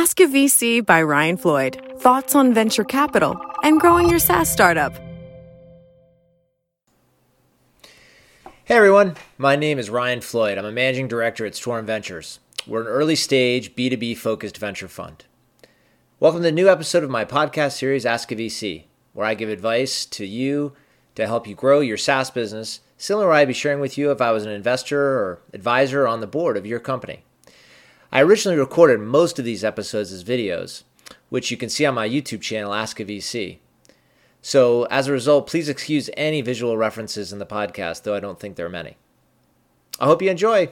Ask a VC by Ryan Floyd. Thoughts on venture capital and growing your SaaS startup. Hey everyone, my name is Ryan Floyd. I'm a managing director at Storm Ventures. We're an early stage B2B focused venture fund. Welcome to the new episode of my podcast series, Ask a VC, where I give advice to you to help you grow your SaaS business, similar to what I'd be sharing with you if I was an investor or advisor on the board of your company. I originally recorded most of these episodes as videos, which you can see on my YouTube channel, Ask a VC. So as a result, please excuse any visual references in the podcast, though I don't think there are many. I hope you enjoy.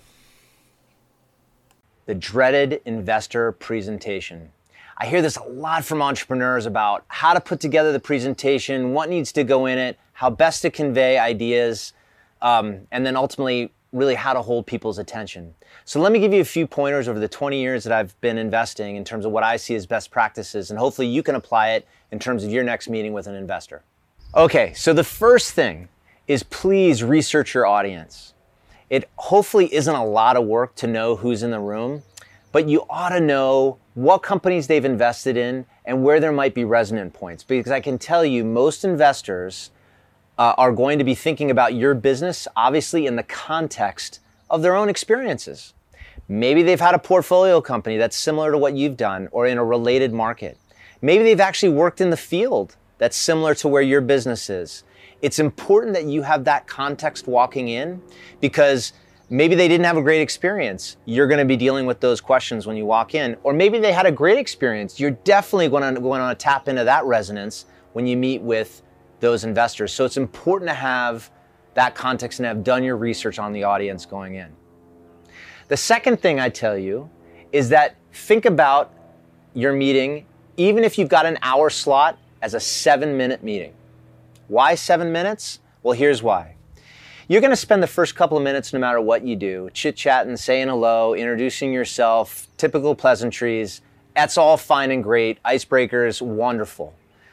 The dreaded investor presentation. I hear this a lot from entrepreneurs about how to put together the presentation, what needs to go in it, how best to convey ideas, and then ultimately really how to hold people's attention. So let me give you a few pointers over the 20 years that I've been investing in terms of what I see as best practices, and hopefully you can apply it in terms of your next meeting with an investor. Okay, so the first thing is please research your audience. It hopefully isn't a lot of work to know who's in the room, but you ought to know what companies they've invested in and where there might be resonant points, because I can tell you most investors are going to be thinking about your business, obviously in the context of their own experiences. Maybe they've had a portfolio company that's similar to what you've done or in a related market. Maybe they've actually worked in the field that's similar to where your business is. It's important that you have that context walking in, because maybe they didn't have a great experience. You're going to be dealing with those questions when you walk in. Or maybe they had a great experience. You're definitely going to tap into that resonance when you meet with those investors. So it's important to have that context and have done your research on the audience going in. The second thing I tell you is that think about your meeting, even if you've got an hour slot, as a 7-minute meeting. Why 7 minutes? Well, here's why. You're going to spend the first couple of minutes, no matter what you do, chit-chatting, saying hello, introducing yourself, typical pleasantries. That's all fine and great. Icebreakers, wonderful.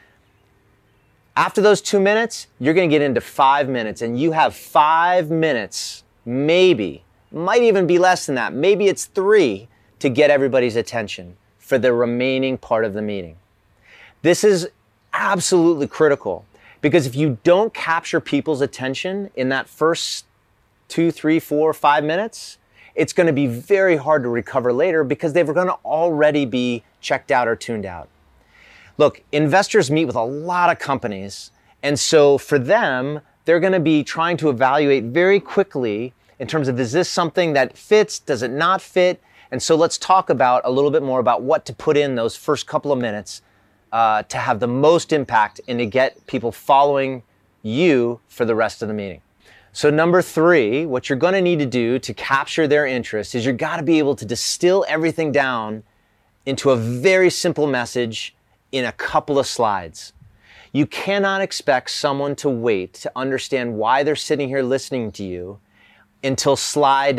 After those 2 minutes, you're going to get into 5 minutes, and you have 5 minutes, maybe, might even be less than that. Maybe it's 3 to get everybody's attention for the remaining part of the meeting. This is absolutely critical, because if you don't capture people's attention in that first 2, 3, 4, 5 minutes, it's going to be very hard to recover later because they're going to already be checked out or tuned out. Look, investors meet with a lot of companies, and so for them, they're going to be trying to evaluate very quickly in terms of, is this something that fits, does it not fit? And so let's talk about a little bit more about what to put in those first couple of minutes to have the most impact and to get people following you for the rest of the meeting. So number 3, what you're going to need to do to capture their interest is you've got to be able to distill everything down into a very simple message in a couple of slides. You cannot expect someone to wait to understand why they're sitting here listening to you until slide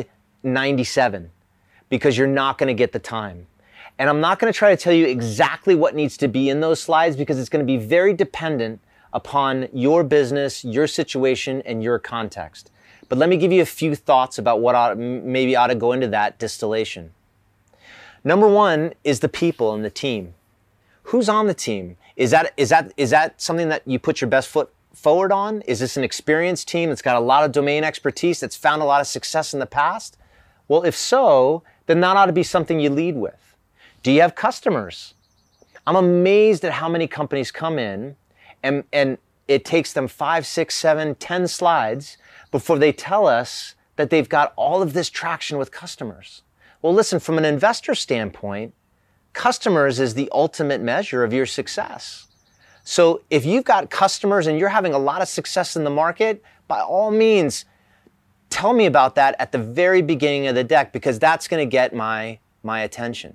97, because you're not going to get the time. And I'm not going to try to tell you exactly what needs to be in those slides, because it's going to be very dependent upon your business, your situation, and your context. But let me give you a few thoughts about what maybe ought to go into that distillation. Number 1 is the people and the team. Who's on the team? Is that something that you put your best foot forward on? Is this an experienced team that's got a lot of domain expertise, that's found a lot of success in the past? Well, if so, then that ought to be something you lead with. Do you have customers? I'm amazed at how many companies come in and it takes them 5, 6, 7, 10 slides before they tell us that they've got all of this traction with customers. Well, listen, from an investor standpoint, customers is the ultimate measure of your success. So if you've got customers and you're having a lot of success in the market, by all means, tell me about that at the very beginning of the deck, because that's going to get my attention.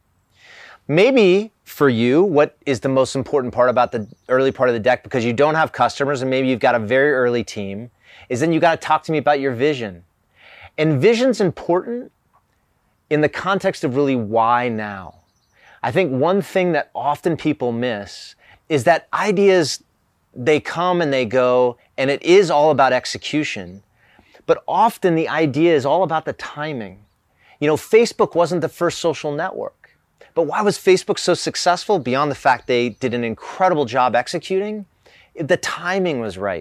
Maybe for you, what is the most important part about the early part of the deck, because you don't have customers and maybe you've got a very early team, is then you got to talk to me about your vision. And vision's important in the context of really why now. I think one thing that often people miss is that ideas, they come and they go, and it is all about execution. But often the idea is all about the timing. You know, Facebook wasn't the first social network, But why was Facebook so successful beyond the fact they did an incredible job executing? The timing was right.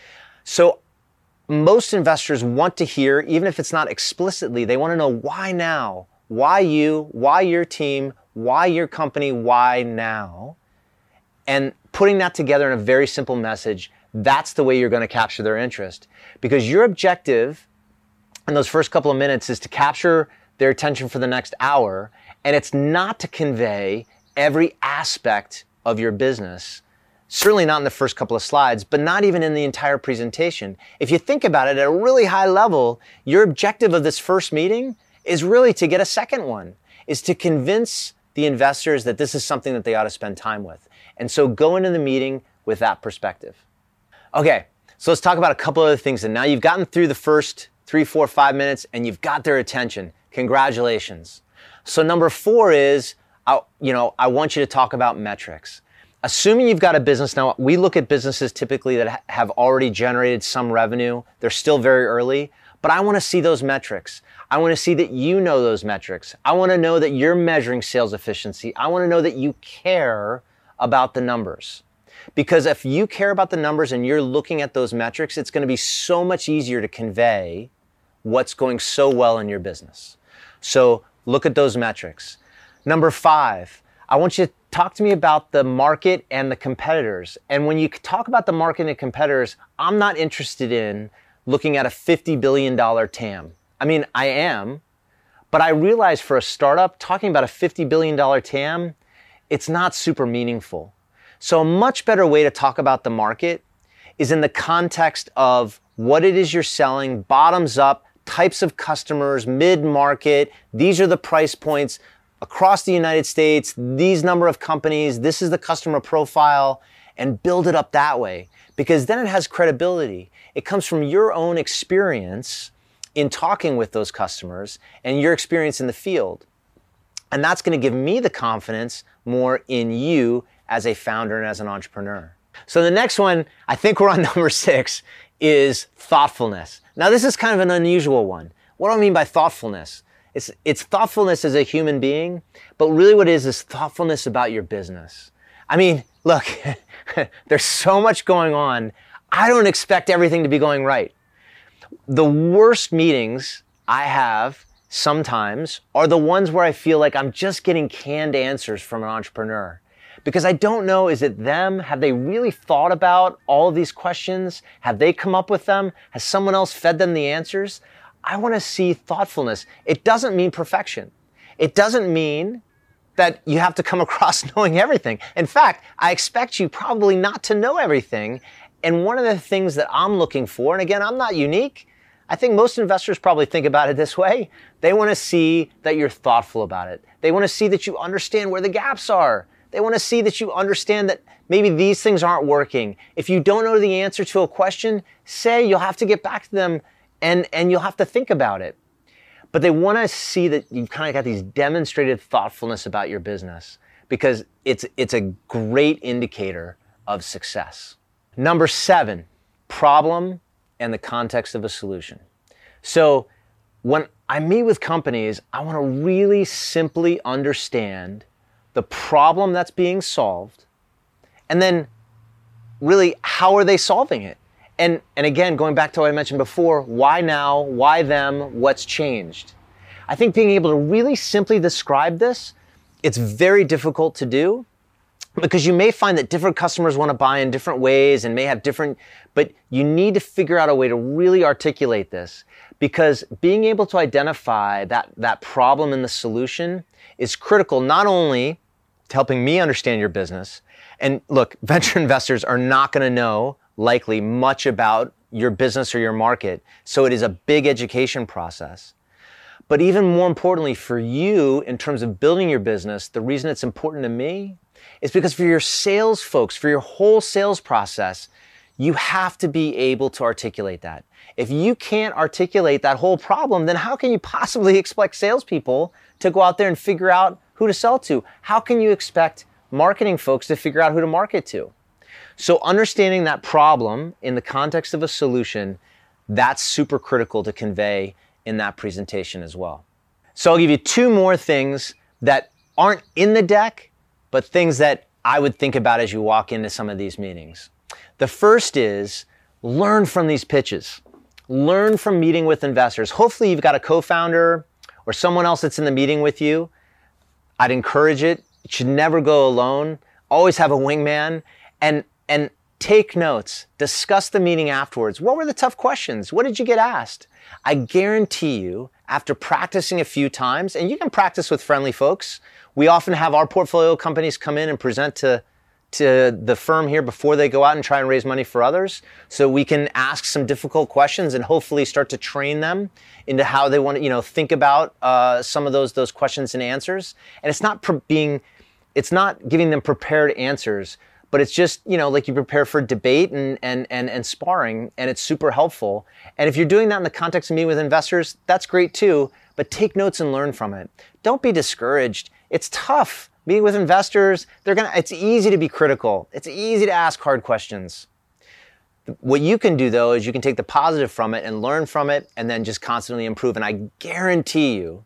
So most investors want to hear, even if it's not explicitly, they want to know why now? Why you? Why your team? Why your company? Why now? And putting that together in a very simple message, that's the way you're going to capture their interest. Because your objective in those first couple of minutes is to capture their attention for the next hour, and it's not to convey every aspect of your business. Certainly not in the first couple of slides, but not even in the entire presentation. If you think about it at a really high level, your objective of this first meeting is really to get a second one, is to convince the investors that this is something that they ought to spend time with. And so go into the meeting with that perspective. Okay, so let's talk about a couple other things. And now you've gotten through the first 3, 4, 5 minutes and you've got their attention. Congratulations. So number 4 is, I want you to talk about metrics. Assuming you've got a business, now we look at businesses typically that have already generated some revenue. They're still very early, but I want to see those metrics. I want to see that you know those metrics. I want to know that you're measuring sales efficiency. I want to know that you care about the numbers. Because if you care about the numbers and you're looking at those metrics, it's going to be so much easier to convey what's going so well in your business. So look at those metrics. Number 5, I want you to talk to me about the market and the competitors. And when you talk about the market and competitors, I'm not interested in looking at a $50 billion TAM. I mean, I am, but I realize for a startup, talking about a $50 billion TAM, it's not super meaningful. So a much better way to talk about the market is in the context of what it is you're selling, bottoms up, types of customers, mid-market, these are the price points across the United States, these number of companies, this is the customer profile, and build it up that way. Because then it has credibility. It comes from your own experience in talking with those customers and your experience in the field. And that's going to give me the confidence more in you as a founder and as an entrepreneur. So the next one, I think we're on number 6, is thoughtfulness. Now this is kind of an unusual one. What do I mean by thoughtfulness? It's thoughtfulness as a human being, but really what it is thoughtfulness about your business. I mean, look, there's so much going on. I don't expect everything to be going right. The worst meetings I have sometimes are the ones where I feel like I'm just getting canned answers from an entrepreneur. Because I don't know, is it them? Have they really thought about all of these questions? Have they come up with them? Has someone else fed them the answers? I want to see thoughtfulness. It doesn't mean perfection. It doesn't mean that you have to come across knowing everything. In fact, I expect you probably not to know everything. And one of the things that I'm looking for, and again, I'm not unique, I think most investors probably think about it this way. They want to see that you're thoughtful about it. They want to see that you understand where the gaps are. They want to see that you understand that maybe these things aren't working. If you don't know the answer to a question, say you'll have to get back to them and you'll have to think about it. But they want to see that you've kind of got these demonstrated thoughtfulness about your business because it's a great indicator of success. Number 7, problem and the context of a solution. So when I meet with companies, I want to really simply understand the problem that's being solved, and then really how are they solving it? And again, going back to what I mentioned before, why now, why them, what's changed? I think being able to really simply describe this, it's very difficult to do because you may find that different customers want to buy in different ways and may have different, but you need to figure out a way to really articulate this because being able to identify that problem and the solution is critical not only to helping me understand your business. And look, venture investors are not going to know likely much about your business or your market. So it is a big education process. But even more importantly for you in terms of building your business, the reason it's important to me is because for your sales folks, for your whole sales process, you have to be able to articulate that. If you can't articulate that whole problem, then how can you possibly expect salespeople to go out there and figure out who to sell to? How can you expect marketing folks to figure out who to market to? So understanding that problem in the context of a solution, that's super critical to convey in that presentation as well. So I'll give you 2 more things that aren't in the deck, but things that I would think about as you walk into some of these meetings. The first is learn from these pitches. Learn from meeting with investors. Hopefully you've got a co-founder or someone else that's in the meeting with you. I'd encourage it. You should never go alone. Always have a wingman and take notes. Discuss the meeting afterwards. What were the tough questions? What did you get asked? I guarantee you, after practicing a few times, and you can practice with friendly folks. We often have our portfolio companies come in and present to the firm here before they go out and try and raise money for others. So we can ask some difficult questions and hopefully start to train them into how they want to, think about some of those questions and answers. And it's not giving them prepared answers, but it's just, like you prepare for debate and sparring, and it's super helpful. And if you're doing that in the context of meeting with investors, that's great too, but take notes and learn from it. Don't be discouraged. It's tough. Meeting with investors, it's easy to be critical. It's easy to ask hard questions. What you can do though, is you can take the positive from it and learn from it and then just constantly improve. And I guarantee you,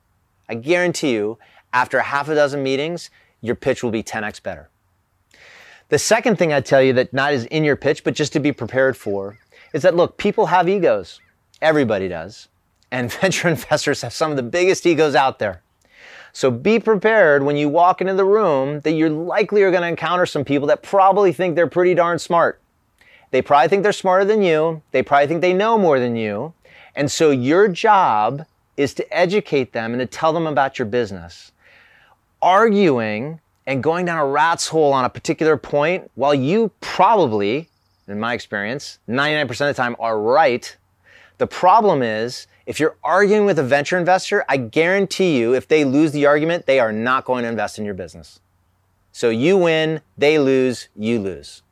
after half a dozen meetings, your pitch will be 10x better. The second thing I'd tell you that not is in your pitch, but just to be prepared for, is that look, people have egos. Everybody does. And venture investors have some of the biggest egos out there. So be prepared when you walk into the room that you're likely are going to encounter some people that probably think they're pretty darn smart. They probably think they're smarter than you. They probably think they know more than you. And so your job is to educate them and to tell them about your business. Arguing and going down a rat's hole on a particular point, while you probably, in my experience, 99% of the time are right, the problem is, if you're arguing with a venture investor, I guarantee you, if they lose the argument, they are not going to invest in your business. So you win, they lose, you lose.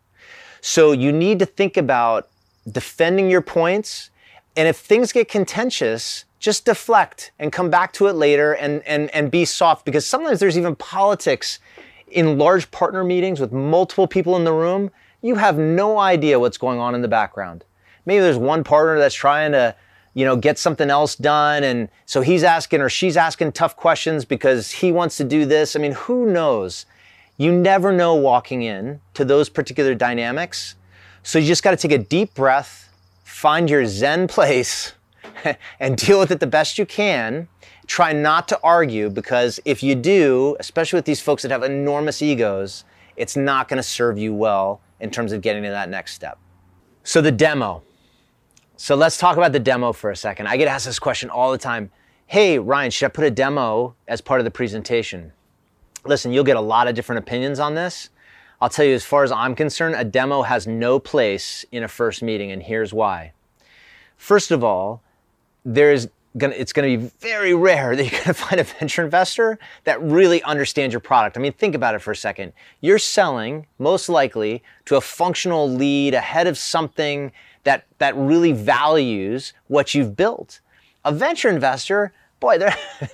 So you need to think about defending your points, and if things get contentious, just deflect and come back to it later and be soft, because sometimes there's even politics in large partner meetings with multiple people in the room. You have no idea what's going on in the background. Maybe there's one partner that's trying to, get something else done, and so he's asking or she's asking tough questions because he wants to do this. I mean, who knows? You never know walking in to those particular dynamics. So you just got to take a deep breath, find your Zen place, and deal with it the best you can. Try not to argue, because if you do, especially with these folks that have enormous egos, it's not going to serve you well in terms of getting to that next step. So the demo. So let's talk about the demo for a second. I get asked this question all the time. Hey, Ryan, should I put a demo as part of the presentation? Listen, you'll get a lot of different opinions on this. I'll tell you, as far as I'm concerned, a demo has no place in a first meeting, and here's why. First of all, it's going to be very rare that you're going to find a venture investor that really understands your product. I mean, think about it for a second. You're selling, most likely, to a functional lead, a head of something that really values what you've built. A venture investor, boy, they're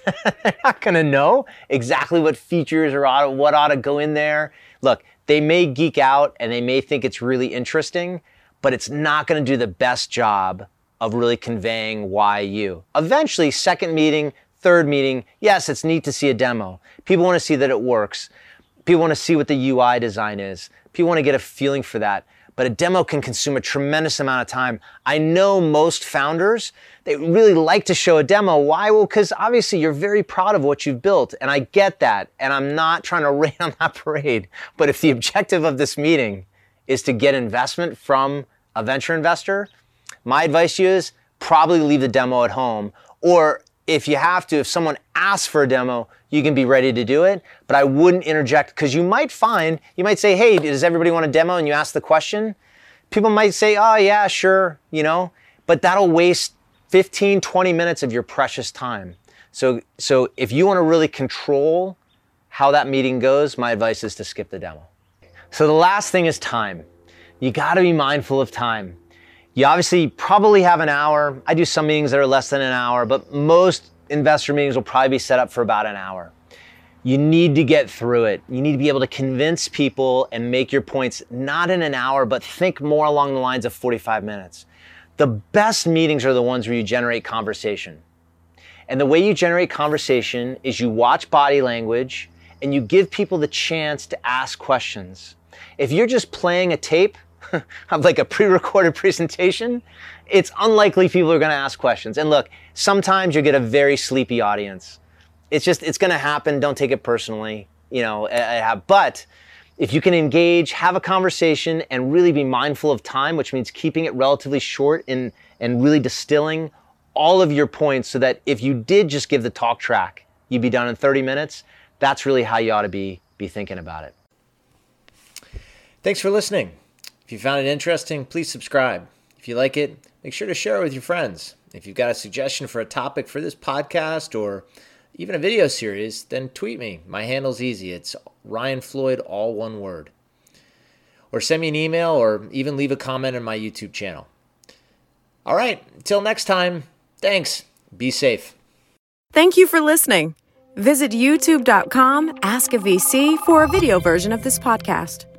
not going to know exactly what features or what ought to go in there. Look, they may geek out and they may think it's really interesting, but it's not going to do the best job of really conveying why you. Eventually, second meeting, third meeting, yes, it's neat to see a demo. People want to see that it works. People want to see what the UI design is. People want to get a feeling for that. But a demo can consume a tremendous amount of time. I know most founders, they really like to show a demo. Why? Well, because obviously you're very proud of what you've built, and I get that, and I'm not trying to rain on that parade. But if the objective of this meeting is to get investment from a venture investor, my advice to you is probably leave the demo at home. Or if you have to, if someone asks for a demo, you can be ready to do it. But I wouldn't interject, because you might say, hey, does everybody want a demo? And you ask the question. People might say, oh yeah, sure, but that'll waste 15, 20 minutes of your precious time. So if you want to really control how that meeting goes, my advice is to skip the demo. So the last thing is time. You got to be mindful of time. You obviously probably have an hour. I do some meetings that are less than an hour, but most investor meetings will probably be set up for about an hour. You need to get through it. You need to be able to convince people and make your points not in an hour, but think more along the lines of 45 minutes. The best meetings are the ones where you generate conversation. And the way you generate conversation is you watch body language and you give people the chance to ask questions. If you're just playing a tape of like a pre-recorded presentation, it's unlikely people are going to ask questions. And look, sometimes you get a very sleepy audience. It's going to happen. Don't take it personally. But if you can engage, have a conversation, and really be mindful of time, which means keeping it relatively short and really distilling all of your points so that if you did just give the talk track, you'd be done in 30 minutes. That's really how you ought to be thinking about it. Thanks for listening. If you found it interesting, please subscribe. If you like it, make sure to share it with your friends. If you've got a suggestion for a topic for this podcast or even a video series, then tweet me. My handle's easy. It's Ryan Floyd, all one word. Or send me an email or even leave a comment on my YouTube channel. All right, until next time, thanks. Be safe. Thank you for listening. Visit youtube.com/askavc for a video version of this podcast.